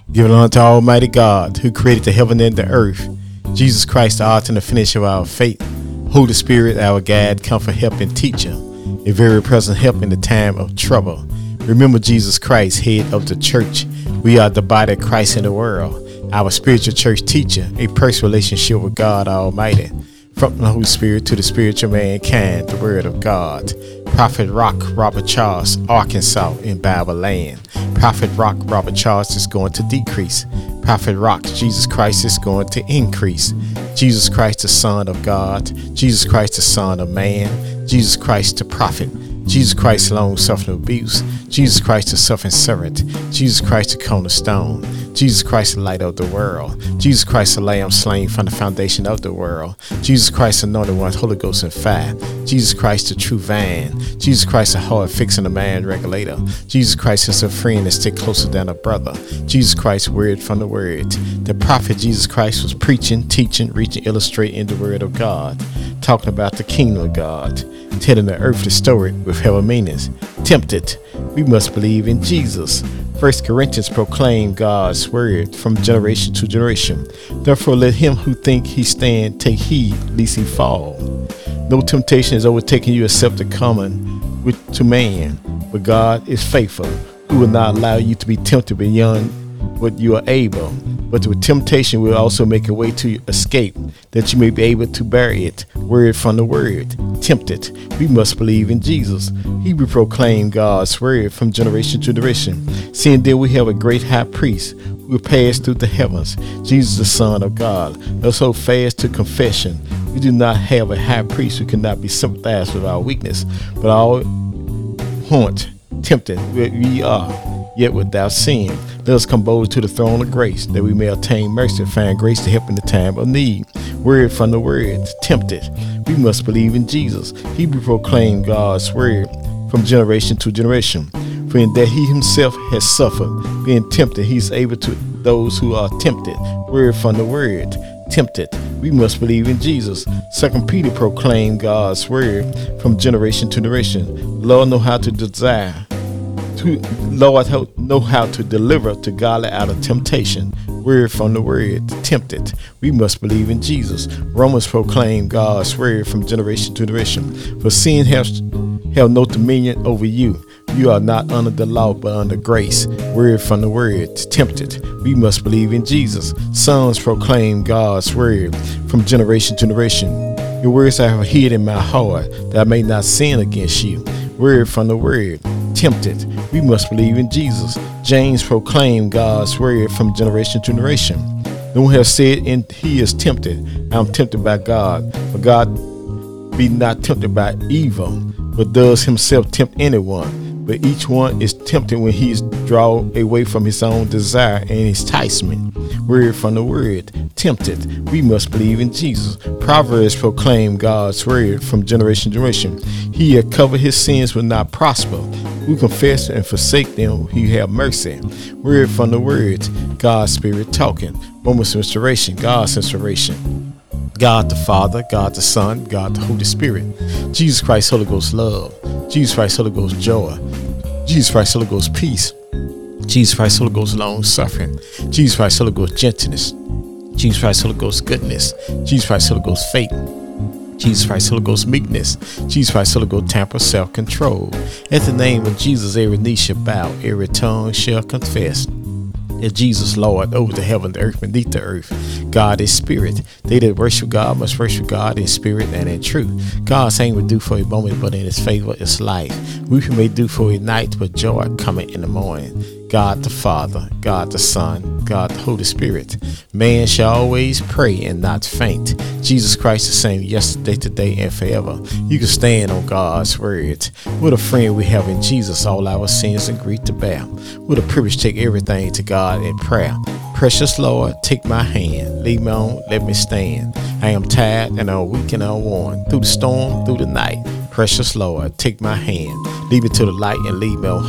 Giving honor to Almighty God, who created the heaven and the earth. Jesus Christ, the author and the finisher of our faith. Holy Spirit, our guide, comfort, help, and teacher. A very present help in the time of trouble. Remember Jesus Christ, head of the church. We are the body of Christ in the world. Our spiritual church teacher, a personal relationship with God Almighty. From the Holy Spirit to the spiritual mankind, the Word of God. Prophet Rock Robert Charles, Arkansas in Bible land. Prophet Rock Robert Charles is going to decrease. Prophet Rock Jesus Christ is going to increase. Jesus Christ the Son of God. Jesus Christ the Son of man. Jesus Christ the prophet. Jesus Christ long suffering abuse. Jesus Christ the suffering servant. Jesus Christ the cornerstone. Jesus Christ the light of the world. Jesus Christ the lamb slain from the foundation of the world. Jesus Christ the anointed one, Holy Ghost and fire. Jesus Christ the true vine. Jesus Christ the heart fixing the man regulator. Jesus Christ is a friend that stick closer than a brother. Jesus Christ word from the word. The prophet Jesus Christ was preaching, teaching, reaching, illustrating the word of God. Talking about the kingdom of God. Telling the earth the story with heaven meanings. Tempted, we must believe in Jesus. 1 Corinthians proclaim God's word from generation to generation. Therefore let him who think he stand take heed lest he fall. No temptation is overtaking you except the common to man, but God is faithful, who will not allow you to be tempted beyond what you are able, but with temptation will also make a way to escape, that you may be able to bear it. Word from the word. Tempted, we must believe in Jesus. He will proclaim God's word from generation to generation. Seeing that we have a great high priest who passed through the heavens, Jesus the Son of God. Let us hold fast to confession. We do not have a high priest who cannot be sympathized with our weakness, but all tempted where we are, yet without sin. Let us come boldly to the throne of grace, that we may obtain mercy and find grace to help in the time of need. Word from the word. Tempted, we must believe in Jesus. He will proclaim God's word from generation to generation. For in that he himself has suffered, being tempted, he is able to those who are tempted. Word from the word. Tempted, we must believe in Jesus. 2 Peter proclaimed God's word from generation to generation. Lord know how to desire. Lord know how to deliver to godly out of temptation. Word from the word. Tempted, we must believe in Jesus. Romans proclaim God's word from generation to generation. For sin has no dominion over you. You are not under the law, but under grace. Word from the word. Tempted, we must believe in Jesus. Psalms proclaim God's word from generation to generation. Your words I have hid in my heart, that I may not sin against you. Word from the word. Tempted, we must believe in Jesus. James proclaimed God's word from generation to generation. No one has said, and he is tempted. I am tempted by God. But God be not tempted by evil, but does himself tempt anyone. But each one is tempted when he is drawn away from his own desire and enticement. Word from the word. Tempted, we must believe in Jesus. Proverbs proclaim God's word from generation to generation. He that covered his sins will not prosper. Who confess and forsake them, he have mercy. Word from the word. God's spirit talking. Moments of inspiration. God's inspiration. God the Father, God the Son, God the Holy Spirit. Jesus Christ, Holy Ghost love. Jesus Christ, Holy Ghost joy. Jesus Christ, Holy Ghost peace. Jesus Christ, Holy Ghost long suffering. Jesus Christ, Holy Ghost gentleness. Jesus Christ, Holy Ghost goodness. Jesus Christ, Holy Ghost faith. Jesus Christ, Holy Ghost meekness. Jesus Christ, Holy Ghost temper, self-control. At the name of Jesus, every knee shall bow, every tongue shall confess that Jesus Lord over the heaven, the earth, beneath the earth. God is spirit. They that worship God must worship God in spirit and in truth. God's aim will do for a moment, but in his favor is life. Weeping may do for a night, but joy coming in the morning. God the Father, God the Son, God the Holy Spirit. Man shall always pray and not faint. Jesus Christ the same yesterday, today, and forever. You can stand on God's word. What a friend we have in Jesus, all our sins and grief to bear. What a privilege to take everything to God in prayer. Precious Lord, take my hand. Lead me on, let me stand. I am tired and I'm weak and I'm worn. Through the storm, through the night. Precious Lord, take my hand. Lead me to the light and lead me on home.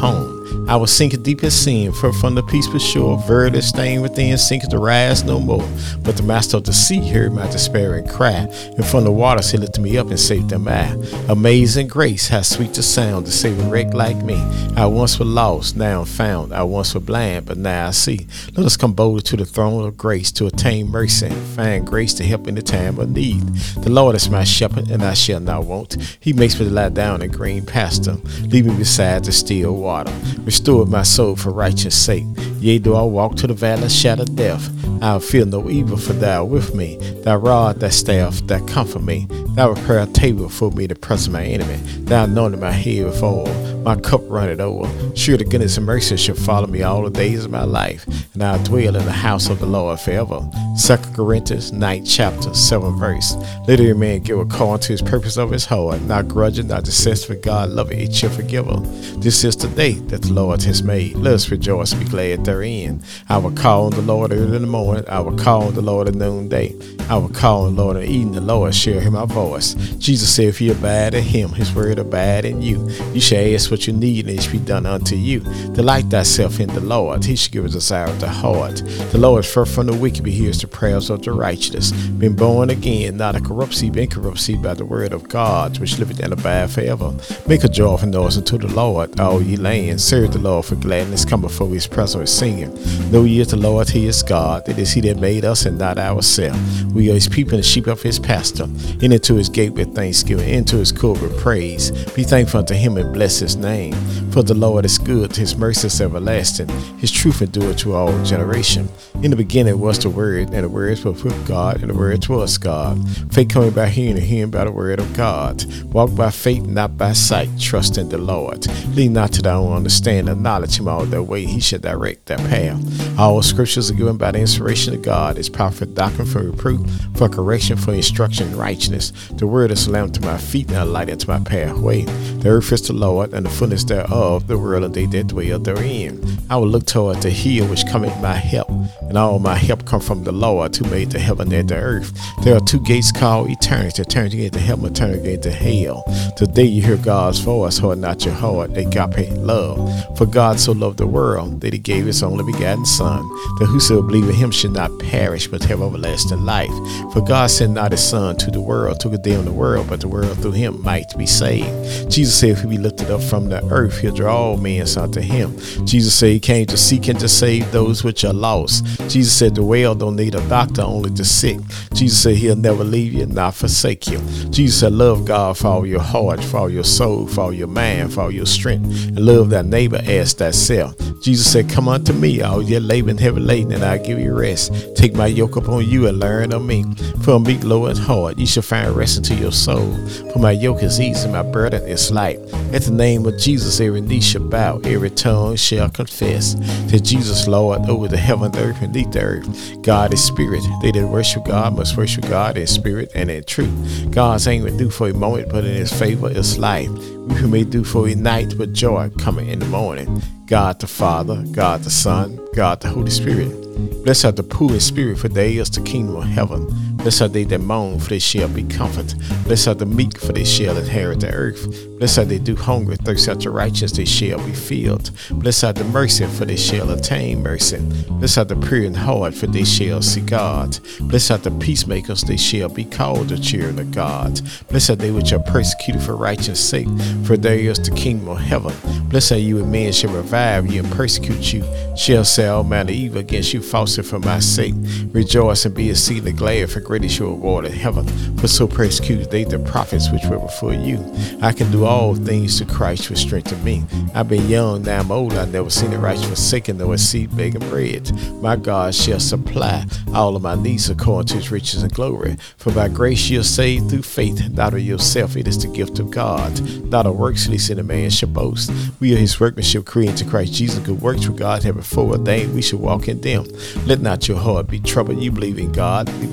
I was sinking deep in sin, far from the peaceful shore. Verily stain within, sinking to rise no more. But the master of the sea heard my despairing cry, and from the waters he lifted me up and saved them I. Amazing grace, how sweet the sound to save a wreck like me. I once was lost, now I'm found. I once was blind, but now I see. Let us come boldly to the throne of grace to attain mercy and find grace to help in the time of need. The Lord is my shepherd, and I shall not want. He makes me lie down in green pasture, leave me beside the still water. Restore my soul for righteous sake. Yea, though I walk to the valley of shadow of death, I'll fear no evil, for thou with me. Thy rod, thy staff, that comfort me. Thou prepare a table for me to present my enemy. Thou anointed my head with oil, my cup runneth over. Surely goodness and mercy shall follow me all the days of my life, and I'll dwell in the house of the Lord forever. 2 Corinthians 9 chapter 7 verse. Let every man give according to his purpose of his heart, not grudging, not dissessed, for God loveth each shall forgive her. This is the day that the Lord has made. Let us rejoice and be glad therein. I will call on the Lord early in the morning. I will call on the Lord at noonday. I will call on the Lord at evening. The Lord shall hear my voice. Jesus said, if you abide in him, his word abide in you. You shall ask what you need, and it shall be done unto you. Delight thyself in the Lord. He shall give a desire of the heart. The Lord is far from the wicked, but hears the prayers of the righteous. Been born again, not a corrupt seed, but incorrupt seed by the word of God, which liveth and abide forever. Make a joyful noise unto the Lord, all ye lands. Serve the Lord for gladness. Come before his presence with singing. Know ye the Lord, he is God. It is he that made us and not ourselves. We are his people and the sheep of his pasture. Into his gate with thanksgiving, into his court with praise. Be thankful unto him and bless his name. For the Lord is good, his mercy is everlasting. His truth endureth to all generation. In the beginning was the Word, and the Word was with God, and the Word was God. Faith coming by hearing, and hearing by the word of God. Walk by faith, not by sight. Trust in the Lord. Lean not to thy own understanding. Knowledge him all their way. He shall direct their path. All scriptures are given by the inspiration of God. It's powerful doctrine for reproof, for correction, for instruction in righteousness. The word is a lamp to my feet and a light unto my pathway. The earth is the Lord, and the fullness thereof, the world and they that dwell therein. I will look toward the hill which cometh my help, and all my help come from the Lord who made the heaven and the earth. There are two gates called eternity. Eternity into heaven, eternity into hell. Today you hear God's voice, harden not your heart, agape love. For God so loved the world that he gave his only begotten Son, that whosoever believe in him should not perish but have everlasting life. For God sent not his Son to the world to condemn the world, but the world through him might be saved. Jesus said, if he be lifted up from the earth, he'll draw all men unto him. Jesus said he came to seek and to save those which are lost. Jesus said the well don't need a doctor, only the sick. Jesus said he'll never leave you, not forsake you. Jesus said love God for all your heart, for all your soul, for all your mind, for all your strength, and love thy neighbor as thyself. Jesus said, come unto me, all ye labor and heavy laden, and I'll give you rest. Take my yoke upon you and learn of me. For I'm meek, low, and hard. You shall find rest unto your soul. For my yoke is easy, my burden is light. At the name of Jesus, every knee shall bow, every tongue shall confess that Jesus Lord over the heaven, the earth, and beneath the earth. God is spirit. They that worship God must worship God in spirit and in truth. God's ain't do for a moment, but in his favor is life. We may do for a night, but joy coming in the morning. God the Father, God the Son, God the Holy Spirit. Blessed are the poor in spirit, for they is the kingdom of heaven. Blessed are they that mourn, for they shall be comforted. Blessed are the meek, for they shall inherit the earth. Blessed are they do hunger, thirst after righteousness, they shall be filled. Blessed are the mercy, for they shall attain mercy. Blessed are the pure in heart, for they shall see God. Blessed are the peacemakers, they shall be called the children of God. Blessed are they which are persecuted for righteousness' sake, for there is the kingdom of heaven. Blessed are you when men shall revive you and persecute you, shall say all manner of evil against you falsely for my sake. Rejoice and be exceedingly glad, for great is your reward in heaven. For so persecuted they the prophets which were before you. I can do all things to Christ which strengthen me. I've been young, now I'm old. I've never seen the righteous forsaken, nor a seed begging bread. My God shall supply all of my needs according to his riches and glory. For by grace you're saved through faith, not of yourself. It is the gift of God, not of works, lest any man should boast. We are his workmanship, created to Christ Jesus, good works which God had before ordained we should walk in them. Let not your heart be troubled. You believe in God, believe also in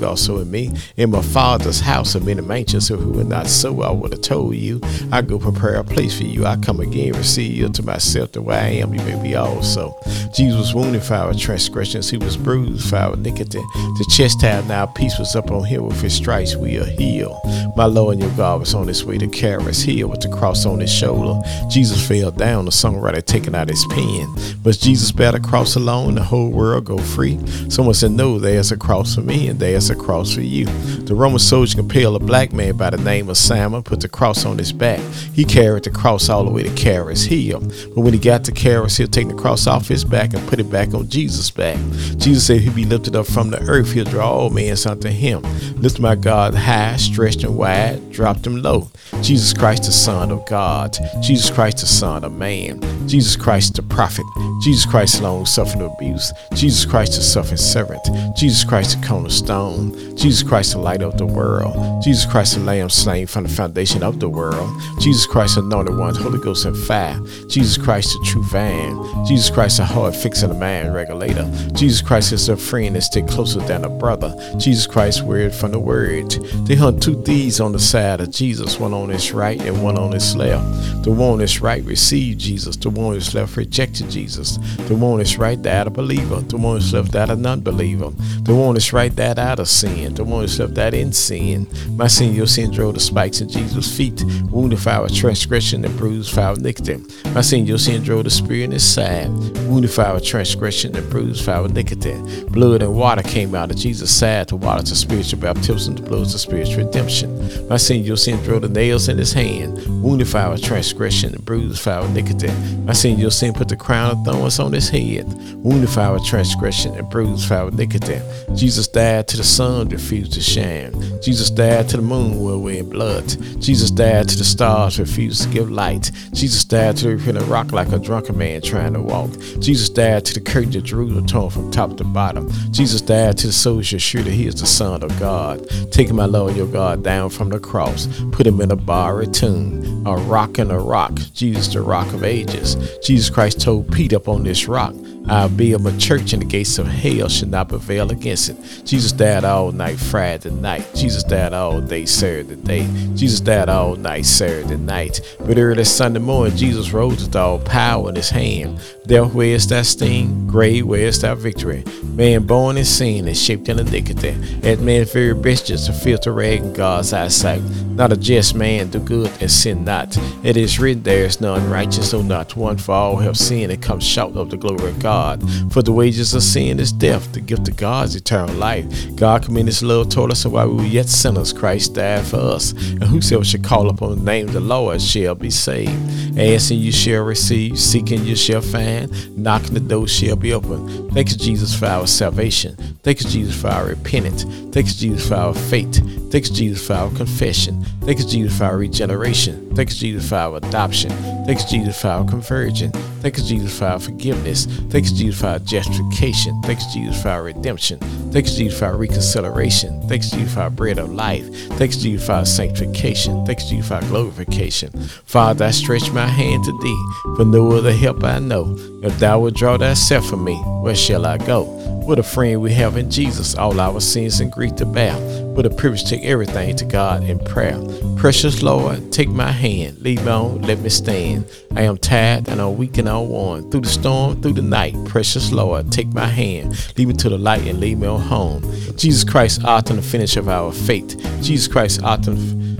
me. In my Father's house are many mansions, so who would not so, I would have told you. I go prepare a place for you. I come again, receive you to myself, the way I am, you may be also. Jesus was wounded for our transgressions, he was bruised for our iniquity. The chastisement now peace was up on him, with his stripes we are healed. My Lord and your God was on his way to carry us here with the cross on his shoulder. Jesus fell down, the songwriter taking out his pen. But Jesus bear the cross alone, the whole world go free. Someone said, no, there's a cross for me and there's a cross for you. The Roman soldier compelled a black man by the name of Simon, put the cross on his back. He carried the cross all the way to Caris Hill. But when he got to Caris Hill, take the cross off his back and put it back on Jesus' back. Jesus said he'd be lifted up from the earth, he'll draw all men unto him. Lift my God high, stretched and wide, dropped him low. Jesus Christ, the Son of God. Jesus Christ, the Son of Man. Jesus Christ, the prophet. Jesus Christ, long-suffering abuse. Jesus Christ, the suffering servant. Jesus Christ, the cornerstone. Jesus Christ, the light of the world. Jesus Christ, the Lamb slain from the foundation of the world. Jesus Christ, anointed one, Holy Ghost and fire. Jesus Christ, the true vine. Jesus Christ, the heart fixing the mind regulator. Jesus Christ is a friend that stick closer than a brother. Jesus Christ, word from the word. They hung two thieves on the side of Jesus, one on his right and one on his left. The one on his right received Jesus. The one on his left rejected Jesus. The one on his right died a believer. The one on his left died a non-believer. The one on his right died out of sin. The one on his left died in sin. My sin, your sin drove the spikes in Jesus' feet. Wounded for our transgression and bruised for our iniquity. My sin, your sin drove the spear in his side. Wounded for our transgression and bruised for our iniquity. Blood and water came out of Jesus' side. The water to spiritual baptism, the blood to spiritual redemption. My sin, your sin drove the nails in his hand. Wounded for our transgression and bruised for our iniquity. My sin, your sin put the crown of thorns on his head. Wounded for our transgression and bruised for our iniquity. Jesus died till the sun refused to shine. Jesus died till the moon will wear blood. Jesus died till the stars refused to give light. Jesus died till he hit a rock like a drunken man trying to walk. Jesus died till the curtain of Jerusalem torn from top to bottom. Jesus died till the soldier sure that he is the Son of God. Taking my Lord your God down from the cross, put him in a borrowed tomb, a rock and a rock. Jesus, the rock of ages. Jesus Christ told Peter, upon this rock I'll build my church, and the gates of hell should not prevail against it. Jesus died all night Friday night. Jesus died all day Saturday day. Jesus died all night Saturday night. But early Sunday morning, Jesus rose with all power in his hand. Death, where is thy sting? Grave, where is thy victory? Man born in sin and shaped in iniquity. At man's very best, just a filthy rag in God's eyesight. Not a just man, do good and sin not. It is written, there is none righteous, no not one, for all have sinned and come short of the glory of God. For the wages of sin is death, the gift of God is eternal life. God commended his love toward us, so while we were yet sinners, Christ died for us. And whosoever shall call upon the name of the Lord shall be saved. Asking you shall receive, seeking you shall find, knocking the door shall be open. Thank you, Jesus, for our salvation. Thank you, Jesus, for our repentance. Thank you, Jesus, for our faith. Thank you, Jesus, for our confession. Thank you, Jesus, for our regeneration. Thank you, Jesus, for our adoption. Thank you, Jesus, for our conversion. Thank you, Jesus, for our forgiveness. Thank you, Jesus, for our justification. Thank you, Jesus, for our redemption. Thank you, Jesus, for our reconciliation. Thank you, Jesus, for our bread of life. Thank you, Jesus, for our sanctification. Thank you, Jesus, for our glorification. Father, I stretch my hand to thee, for no other help I know. If thou wilt draw thyself from me, where shall I go? What a friend we have in Jesus, all our sins and grief to bear. What a privilege to take everything to God in prayer. Precious Lord, take my hand, lead me on, let me stand. I am tired and I'm weak and I'm worn. Through the storm, through the night, precious Lord, take my hand, lead me to the light and lead me on home. Jesus Christ, author and finisher of our faith. Jesus Christ, Alpha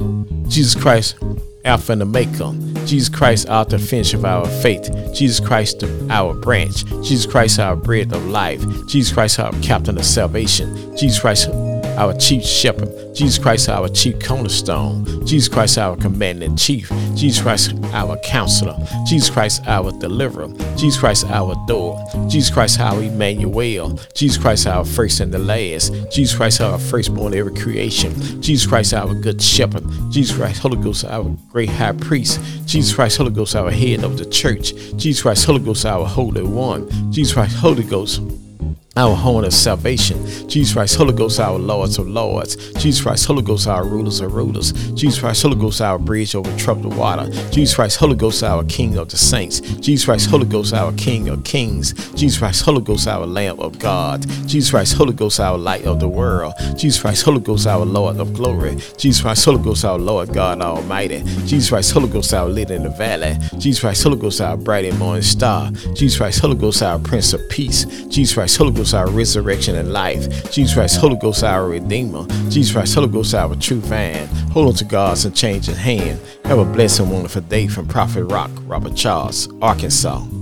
and Omega. Jesus Christ, author and finisher of our faith. Jesus Christ, our branch. Jesus Christ, our bread of life. Jesus Christ, our captain of salvation. Jesus Christ, our chief shepherd. Jesus Christ, our chief cornerstone. Jesus Christ, our commander in chief. Jesus Christ, our counselor. Jesus Christ, our deliverer. Jesus Christ, our door. Jesus Christ, our Emmanuel. Jesus Christ, our first and the last. Jesus Christ, our firstborn of every creation. Jesus Christ, our good shepherd. Jesus Christ, Holy Ghost, our great high priest. Jesus Christ, Holy Ghost, our head of the church. Jesus Christ, Holy Ghost, our Holy One. Jesus Christ, Holy Ghost, our horn of salvation. Jesus Christ, Holy Ghost, our Lords of Lords. Jesus Christ, Holy Ghost, our rulers of rulers. Jesus Christ, Holy Ghost, our bridge over troubled water. Jesus Christ, Holy Ghost, our King of the saints. Jesus Christ, Holy Ghost, our King of kings. Jesus Christ, Holy Ghost, our Lamb of God. Jesus Christ, Holy Ghost, our light of the world. Jesus Christ, Holy Ghost, our Lord of glory. Jesus Christ, Holy Ghost, our Lord God Almighty. Jesus Christ, Holy Ghost, our lily in the valley. Jesus Christ, Holy Ghost, our bright and morning star. Jesus Christ, Holy Ghost, our Prince of Peace. Jesus Christ, Holy Ghost, our resurrection and life. Jesus Christ, Holy Ghost, our Redeemer. Jesus Christ, Holy Ghost, our true vine. Hold on to God's unchanging hand. Have a blessed and wonderful day from Prophet Rock, Robert Charles, Arkansas.